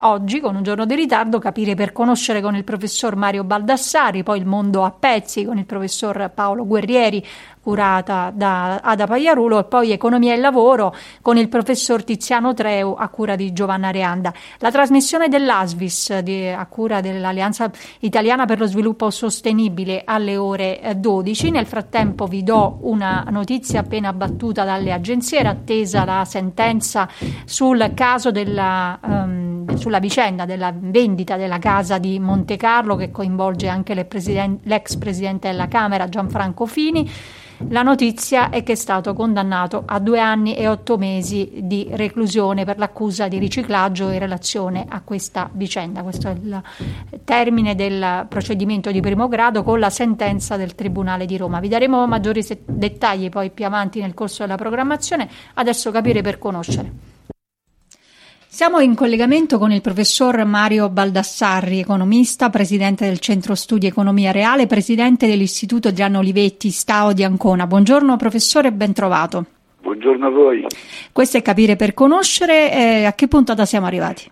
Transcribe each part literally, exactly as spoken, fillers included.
oggi, con un giorno di ritardo, Capire per conoscere con il professor Mario Baldassarri, poi Il mondo a pezzi con il professor Paolo Guerrieri, curata da Ada Pagliarulo, e poi Economia e lavoro con il professor Tiziano Treu a cura di Giovanna Reanda. La trasmissione dell'A S V I S di, a cura dell'Alleanza Italiana per lo Sviluppo Sostenibile alle ore dodici. Nel frattempo vi do una notizia appena battuta dalle agenzie. Era attesa la sentenza sul caso della um, sulla vicenda della vendita della casa di Monte Carlo, che coinvolge anche l'ex presidente della Camera Gianfranco Fini. La notizia è che è stato condannato a due anni e otto mesi di reclusione per l'accusa di riciclaggio in relazione a questa vicenda. Questo è il termine del procedimento di primo grado con la sentenza del Tribunale di Roma. Vi daremo maggiori se- dettagli poi più avanti nel corso della programmazione. Adesso Capire per conoscere. Siamo in collegamento con il professor Mario Baldassarri, economista, presidente del Centro Studi Economia Reale, presidente dell'Istituto Gianni Olivetti Stao di Ancona. Buongiorno professore e ben trovato. Buongiorno a voi. Questo è Capire per conoscere. Eh, a che puntata siamo arrivati?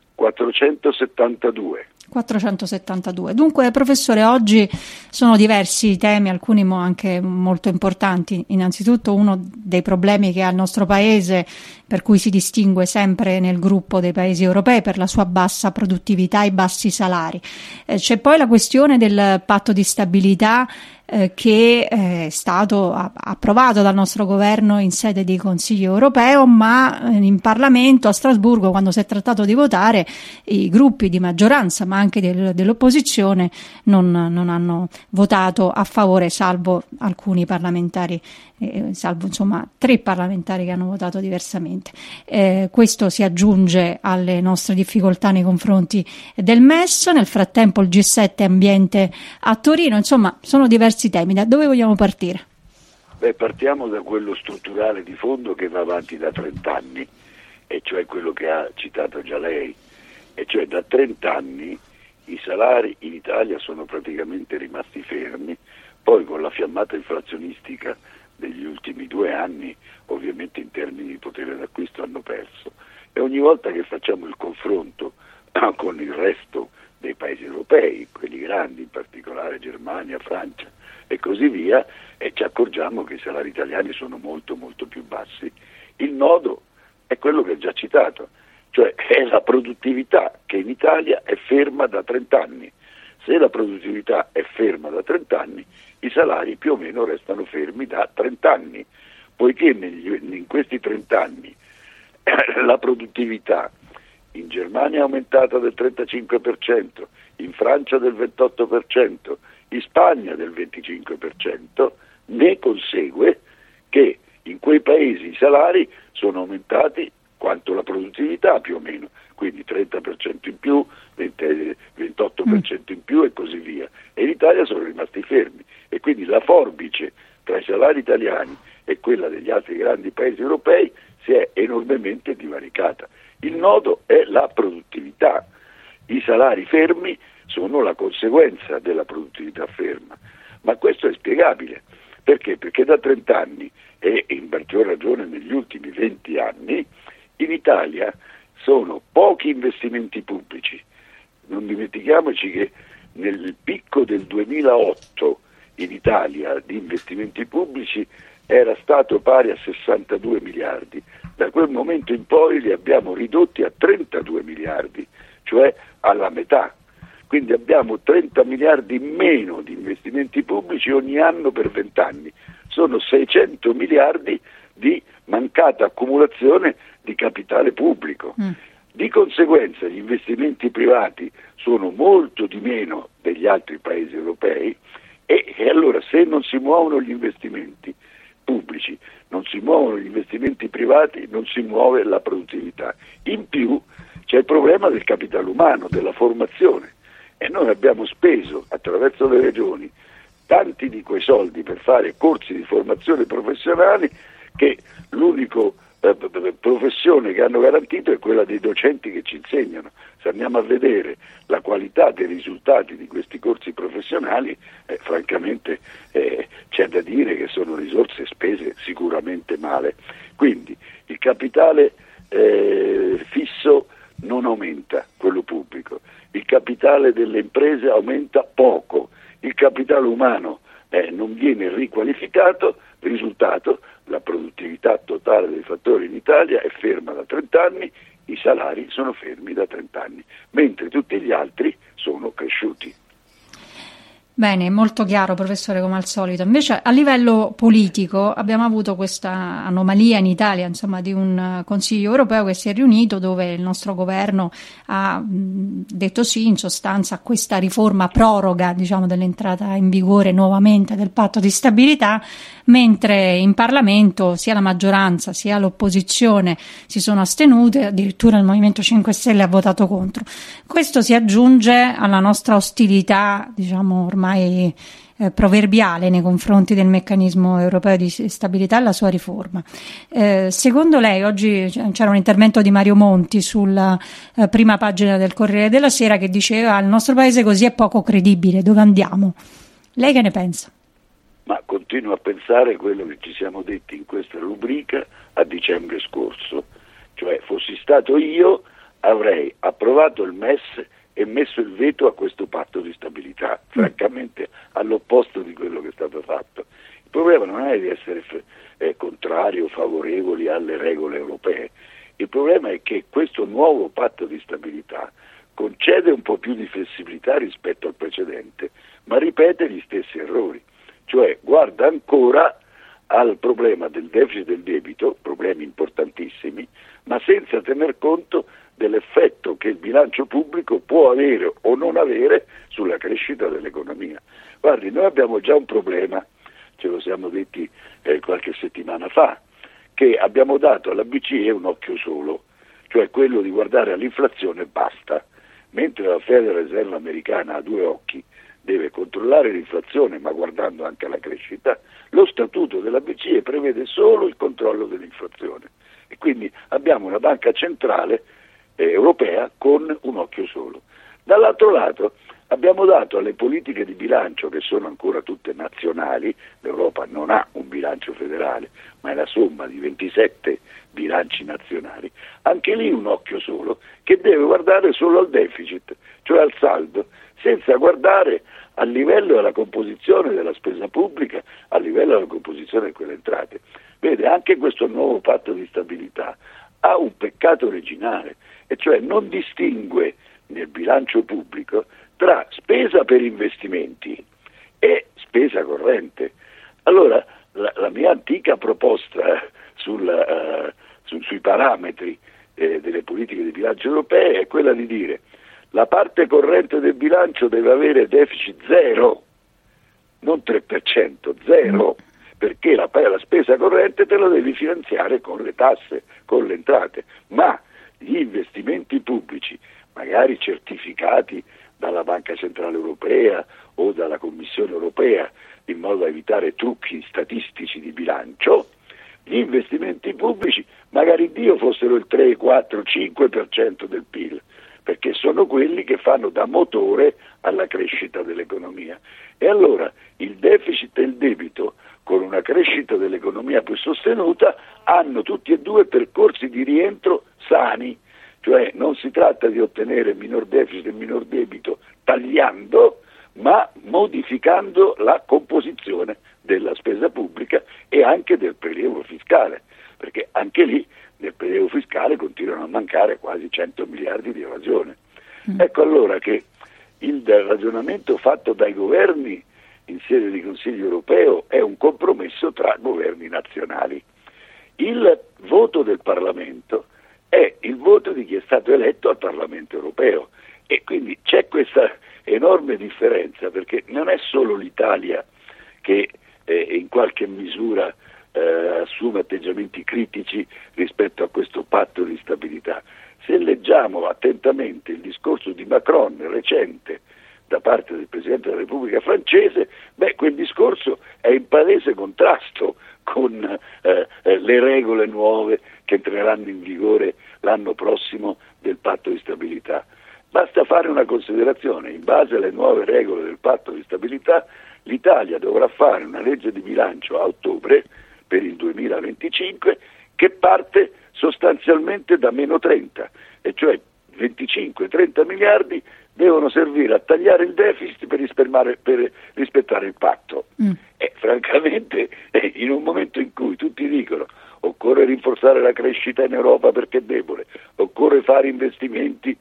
quattrocentosettantadue. quattrocentosettantadue. Dunque, professore, oggi sono diversi i temi, alcuni anche molto importanti. Innanzitutto uno dei problemi che ha il nostro paese, per cui si distingue sempre nel gruppo dei paesi europei per la sua bassa produttività e bassi salari. Eh, c'è poi la questione del patto di stabilità eh, che è stato a- approvato dal nostro governo in sede di Consiglio europeo, ma eh, in Parlamento a Strasburgo, quando si è trattato di votare, i gruppi di maggioranza ma anche del, dell'opposizione non, non hanno votato a favore, salvo alcuni parlamentari, eh, salvo insomma tre parlamentari che hanno votato diversamente. Eh, questo si aggiunge alle nostre difficoltà nei confronti del M E S. Nel frattempo il G sette Ambiente a Torino. Insomma, sono diversi temi. Da dove vogliamo partire? Beh, partiamo da quello strutturale di fondo che va avanti da trenta anni, e cioè quello che ha citato già lei, e cioè da trenta anni i salari in Italia sono praticamente rimasti fermi. Poi con la fiammata inflazionistica degli ultimi due anni, ovviamente in termini di potere d'acquisto hanno perso, e ogni volta che facciamo il confronto con il resto dei paesi europei, quelli grandi, in particolare Germania, Francia e così via, e ci accorgiamo che i salari italiani sono molto molto più bassi. Il nodo è quello che ho già citato, cioè è la produttività che in Italia è ferma da trenta anni. Se la produttività è ferma da trenta anni, i salari più o meno restano fermi da trenta anni, poiché negli, in questi trenta anni eh, la produttività in Germania è aumentata del trentacinque per cento, in Francia del ventotto per cento, in Spagna del venticinque per cento, ne consegue che in quei paesi i salari sono aumentati quanto la produttività più o meno, quindi trenta per cento in più, venti, ventotto per cento in più e così via. E in Italia sono rimasti fermi, e quindi la forbice tra i salari italiani e quella degli altri grandi paesi europei si è enormemente divaricata. Il nodo è la produttività. I salari fermi sono la conseguenza della produttività ferma, ma questo è spiegabile. Perché? Perché da trenta anni, e in maggior ragione negli ultimi venti anni, in Italia sono pochi investimenti pubblici. Non dimentichiamoci che nel picco del duemilaotto in Italia di investimenti pubblici era stato pari a sessantadue miliardi. Da quel momento in poi li abbiamo ridotti a trentadue miliardi, cioè alla metà. Quindi abbiamo trenta miliardi in meno di investimenti pubblici ogni anno per venti anni. Sono seicento miliardi di mancata accumulazione di capitale pubblico. Mm. Di conseguenza gli investimenti privati sono molto di meno degli altri paesi europei, e, e allora se non si muovono gli investimenti pubblici, non si muovono gli investimenti privati, non si muove la produttività. In più c'è il problema del capitale umano, della formazione, e noi abbiamo speso attraverso le regioni tanti di quei soldi per fare corsi di formazione professionali che l'unico eh, professione che hanno garantito è quella dei docenti che ci insegnano. Se andiamo a vedere la qualità dei risultati di questi corsi professionali, eh, francamente eh, c'è da dire che sono risorse spese sicuramente male. Quindi il capitale eh, fisso non aumenta, quello capitale delle imprese aumenta poco, il capitale umano eh, non viene riqualificato, risultato la produttività totale dei fattori in Italia è ferma da trenta anni, i salari sono fermi da trenta anni, mentre tutti gli altri sono cresciuti. Bene, molto chiaro, professore, come al solito. Invece a livello politico abbiamo avuto questa anomalia in Italia, insomma, di un Consiglio europeo che si è riunito, dove il nostro governo ha mh, detto sì, in sostanza, a questa riforma proroga, diciamo, dell'entrata in vigore nuovamente del patto di stabilità, mentre in Parlamento sia la maggioranza sia l'opposizione si sono astenute, addirittura il Movimento cinque Stelle ha votato contro. Questo si aggiunge alla nostra ostilità, diciamo, ormai ormai eh, proverbiale nei confronti del meccanismo europeo di stabilità e la sua riforma. Eh, secondo lei, oggi c'era un intervento di Mario Monti sulla eh, prima pagina del Corriere della Sera che diceva: il nostro paese così è poco credibile, dove andiamo? Lei che ne pensa? Ma continuo a pensare quello che ci siamo detti in questa rubrica a dicembre scorso, cioè fossi stato io avrei approvato il M E S e messo il veto a questo patto di stabilità, francamente all'opposto di quello che è stato fatto. Il problema non è di essere eh, contrari o favorevoli alle regole europee, il problema è che questo nuovo patto di stabilità concede un po' più di flessibilità rispetto al precedente, ma ripete gli stessi errori, cioè guarda ancora al problema del deficit e del debito, problemi importantissimi, ma senza tener conto dell'effetto che il bilancio pubblico può avere o non avere sulla crescita dell'economia. Guardi, noi abbiamo già un problema, ce lo siamo detti eh, qualche settimana fa, che abbiamo dato alla B C E un occhio solo, cioè quello di guardare all'inflazione e basta, mentre la Federal Reserve americana ha due occhi, deve controllare l'inflazione ma guardando anche alla crescita. Lo statuto della B C E prevede solo il controllo dell'inflazione e quindi abbiamo una banca centrale eh, europea con un occhio solo. Dall'altro lato abbiamo dato alle politiche di bilancio, che sono ancora tutte nazionali, l'Europa non ha un bilancio federale ma è la somma di ventisette bilanci nazionali, anche lì un occhio solo che deve guardare solo al deficit, cioè al saldo, senza guardare al livello della composizione della spesa pubblica, a livello della composizione di quelle entrate. Vede, anche questo nuovo patto di stabilità ha un peccato originale, e cioè non distingue nel bilancio pubblico tra spesa per investimenti e spesa corrente. Allora, la, la mia antica proposta sul, uh, su, sui parametri eh, delle politiche di bilancio europee è quella di dire: la parte corrente del bilancio deve avere deficit zero, non tre per cento, zero, perché la, la spesa corrente te la devi finanziare con le tasse, con le entrate, ma gli investimenti pubblici, magari certificati dalla Banca Centrale Europea o dalla Commissione Europea, in modo da evitare trucchi statistici di bilancio, gli investimenti pubblici magari Dio fossero il tre, quattro, cinque per cento del P I L, perché sono quelli che fanno da motore alla crescita dell'economia. E allora il deficit e il debito, con una crescita dell'economia più sostenuta, hanno tutti e due percorsi di rientro sani, cioè non si tratta di ottenere minor deficit e minor debito tagliando, ma modificando la composizione della spesa pubblica e anche del prelievo fiscale, perché anche lì nel prelievo fiscale continuano a mancare quasi cento miliardi di evasione. Mm. Ecco allora che il ragionamento fatto dai governi in sede di Consiglio europeo è un compromesso tra governi nazionali. Il voto del Parlamento è il voto di chi è stato eletto al Parlamento europeo, e quindi c'è questa enorme differenza, perché non è solo l'Italia che eh, in qualche misura eh, assume atteggiamenti critici rispetto a questo patto di stabilità. Se leggiamo attentamente il discorso di Macron recente da parte del Presidente della Repubblica francese, beh, quel discorso è in palese contrasto con eh, eh, le regole nuove che entreranno in vigore l'anno prossimo del patto di stabilità. Basta fare una considerazione: in base alle nuove regole del patto di stabilità l'Italia dovrà fare una legge di bilancio a ottobre per il duemilaventicinque che parte sostanzialmente da meno trenta, e cioè venticinque trenta miliardi devono servire a tagliare il deficit per rispettare, per rispettare il patto. Mm. E francamente, in un momento in cui tutti dicono occorre rinforzare la crescita in Europa perché è debole, occorre fare investimenti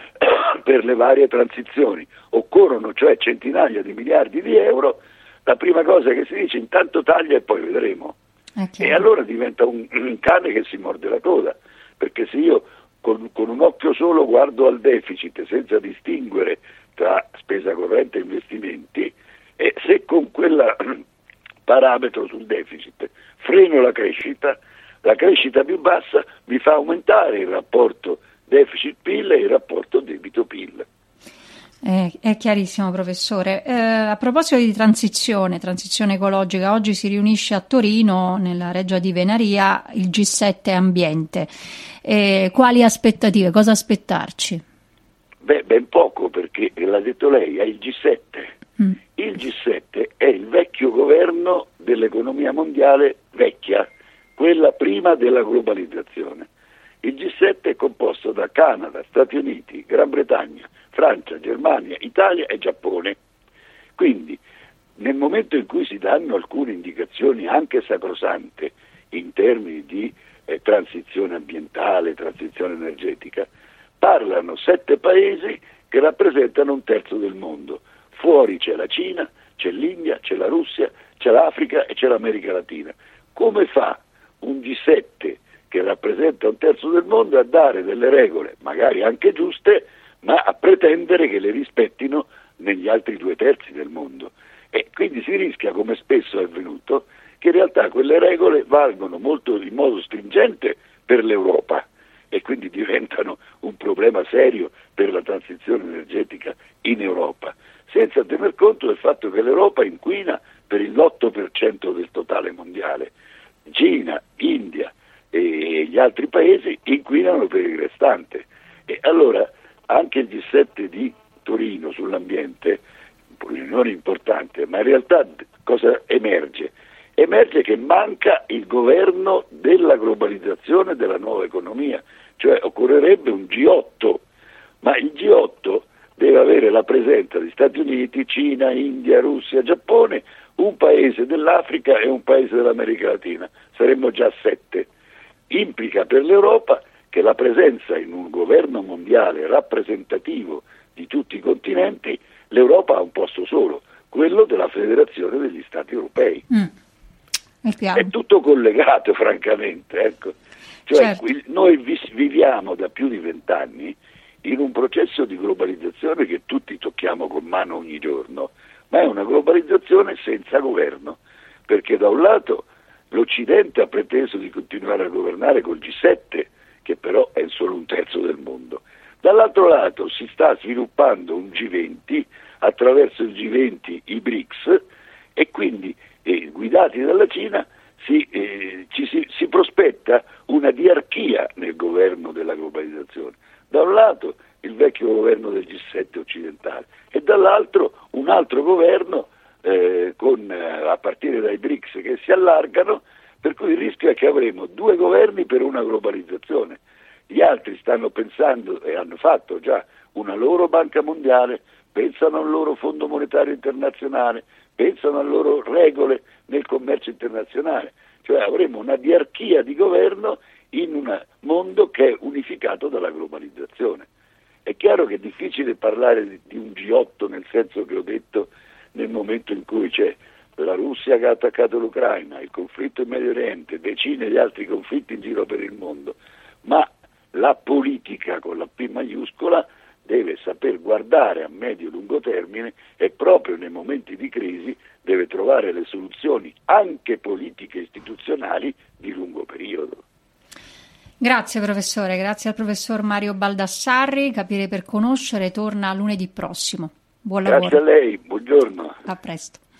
per le varie transizioni, occorrono cioè centinaia di miliardi di euro, la prima cosa che si dice intanto taglia e poi vedremo. Okay. E allora diventa un, un cane che si morde la coda, perché se io con, con un occhio solo guardo al deficit senza distinguere tra spesa corrente e investimenti, e se con quel parametro sul deficit freno la crescita, la crescita più bassa mi fa aumentare il rapporto deficit-P I L e il rapporto debito-P I L. Eh, è chiarissimo, professore. Eh, a proposito di transizione, transizione ecologica, oggi si riunisce a Torino, nella Reggia di Venaria, il G sette Ambiente. Eh, quali aspettative? Cosa aspettarci? Beh, ben poco, perché l'ha detto lei, è il G sette. Mm. Il G sette è il vecchio governo dell'economia mondiale vecchia, quella prima della globalizzazione. Il G sette è composto da Canada, Stati Uniti, Gran Bretagna, Francia, Germania, Italia e Giappone. Quindi, nel momento in cui si danno alcune indicazioni anche sacrosante in termini di eh, transizione ambientale, transizione energetica, parlano sette paesi che rappresentano un terzo del mondo. Fuori c'è la Cina, c'è l'India, c'è la Russia, c'è l'Africa e c'è l'America Latina. Come fa un G sette che rappresenta un terzo del mondo a dare delle regole, magari anche giuste, ma a pretendere che le rispettino negli altri due terzi del mondo? E quindi si rischia, come spesso è avvenuto, che in realtà quelle regole valgono molto in modo stringente per l'Europa e quindi diventano un problema serio per la transizione energetica in Europa, senza tener conto del fatto che l'Europa inquina per l'otto per cento del totale mondiale. Cina, India e gli altri paesi inquinano per il restante. E allora anche il G sette di Torino sull'ambiente, un'unione importante, ma in realtà cosa emerge? Emerge che manca il governo della globalizzazione della nuova economia, cioè occorrerebbe un G otto, ma il G otto deve avere la presenza di Stati Uniti, Cina, India, Russia, Giappone, un paese dell'Africa e un paese dell'America Latina, saremmo già sette. Implica per l'Europa che la presenza in un governo mondiale rappresentativo di tutti i continenti, l'Europa ha un posto solo, quello della Federazione degli Stati Europei. Mm. È, è tutto collegato, francamente. Ecco. Cioè, certo. qui, noi vi, viviamo da più di vent'anni in un processo di globalizzazione che tutti tocchiamo con mano ogni giorno, ma è una globalizzazione senza governo, perché da un lato l'Occidente ha preteso di continuare a governare col G sette, che però è solo un terzo del mondo. Dall'altro lato si sta sviluppando un G venti, attraverso il G venti i B R I C S, e quindi eh, guidati dalla Cina si, eh, ci si, si prospetta una diarchia nel governo della globalizzazione. Da un lato il vecchio governo del G sette occidentale e dall'altro un altro governo eh, con, eh, a partire dai B R I C S che si allargano, per cui il rischio è che avremo due governi per una globalizzazione. Gli altri stanno pensando e hanno fatto già una loro banca mondiale, pensano al loro fondo monetario internazionale, pensano alle loro regole nel commercio internazionale, cioè avremo una diarchia di governo in un mondo che è unificato dalla globalizzazione. È chiaro che è difficile parlare di un G otto nel senso che ho detto, nel momento in cui c'è la Russia che ha attaccato l'Ucraina, il conflitto in Medio Oriente, decine di altri conflitti in giro per il mondo, ma la politica con la P maiuscola deve saper guardare a medio e lungo termine e proprio nei momenti di crisi deve trovare le soluzioni anche politiche e istituzionali di lungo periodo. Grazie professore, grazie al professor Mario Baldassarri. Capire per conoscere torna lunedì prossimo. Buon lavoro. Grazie a lei, buongiorno. A presto.